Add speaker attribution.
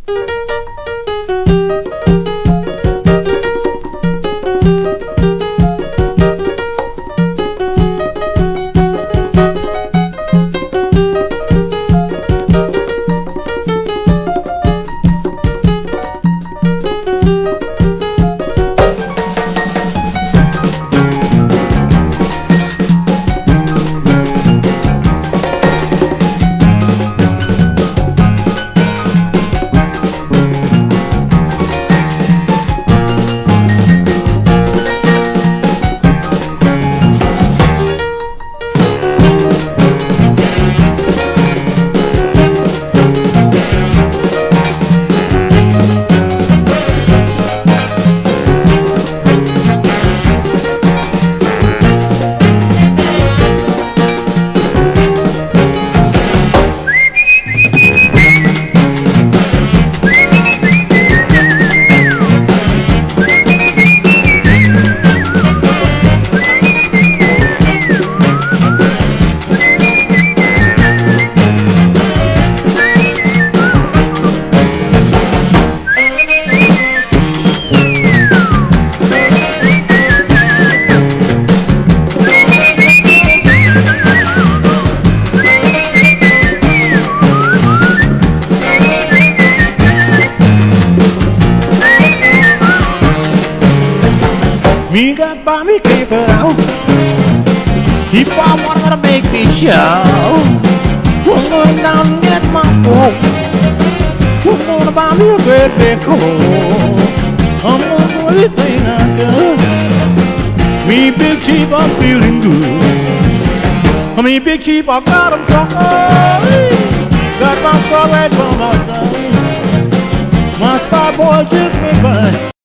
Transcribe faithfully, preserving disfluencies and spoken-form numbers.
Speaker 1: Me got by me, keep it out. Keep on wanting to make me shout. I'm going down and get my coat. I'm gonna buy me a great big coat. I'm gonna do everything I can. Me Big Chief, I'm feeling good. Me Big Chief, I got 'em covered. Got my car right from outside. My star boy just me fine.